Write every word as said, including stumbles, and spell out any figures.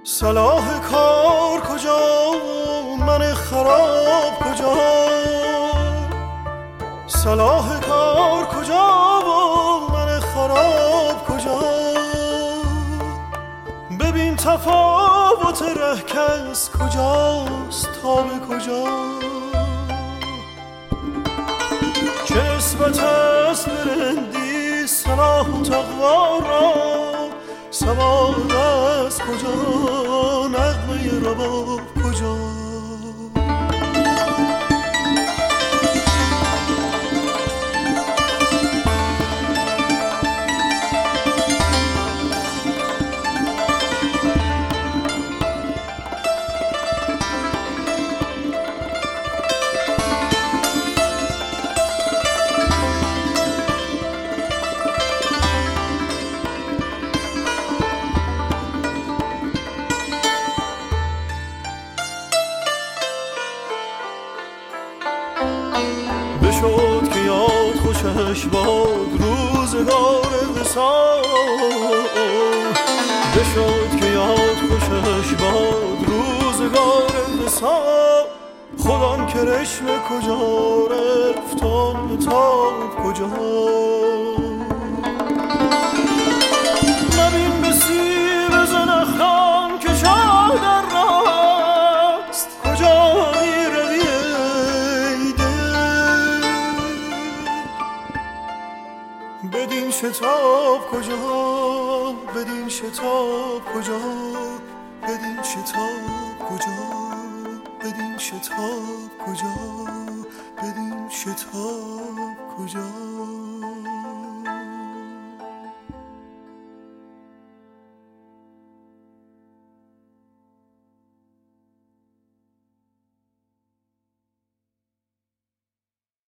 صلاح کار کجا، من خراب کجا؟ صلاح کار کجا و من خراب کجا؟ ببین تفاوت ره کس کجاست تا به کجا؟ چه نسبت است به رندی صلاح و تقوا را؟ سواد از کجا، نغمه رباب کجا؟ بشد که یاد خوشش باد روزگار وصال، بشد که یاد خوشش باد روزگار وصال. خودم کرشم کجا رفت آن تاب کجا؟ نبین به سیب زنخدان که شاه در راست، کجا می روی ای دل؟ بدین شتاب کجا، بدین شتاب کجا، بدین شتاب کجا، بدین شتاب کجا، بدین شتاب کجا؟